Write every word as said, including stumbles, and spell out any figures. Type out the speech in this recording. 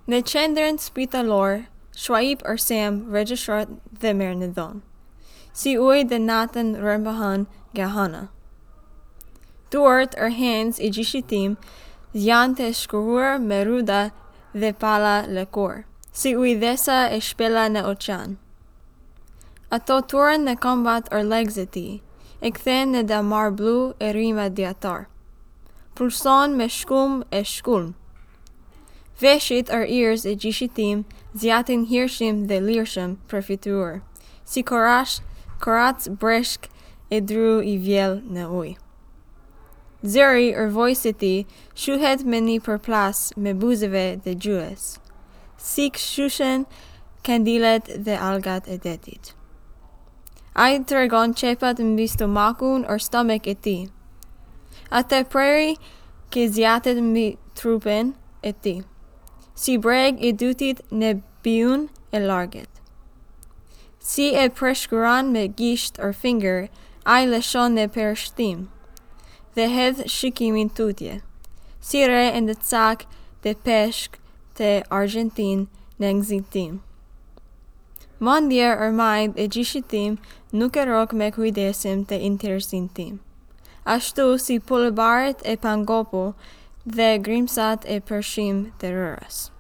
Ne qendrën spitalor, Shuaib or Sam registrat dhe merë në dhomë. Si uj dhe natën rëmbëhën nga hëna. Duart or hands i gjishit tim janë të shkruar me ruda dhe pala lëkur, si ujdhesa e shpela në oqean. Ato turën në kombat or legs e ti, e kthen në damar blu e rima djatar. Pulson me shkum e shkulm. Veshit or ears e gjishit tim zjatin hirshim dhe lirshëm përfituar, si korash, korac breshk e dru i vjell në uj. Zëri or vojse ti shuhet me një përplas me buzëve dhe gjues, si kshushen kandilet dhe algat e detit. Ai të regon qepat mbi stomakun or stomek e ti. Ate preri ke zjatet mbi trupin e ti, si breg i dutit në biun e larget. Si e preshkuran me gisht or finger, ai lëshon në përshtim, dhe hedh shikimin tutje, si re e në cak dhe peshk të Argentin në ngzitim. Mondje or majd e gjishit tim nuk e rok me kujdesim të interesin tim. Ashtu si pulëbaret e pangopo dhe grimsat e përshim të rërës.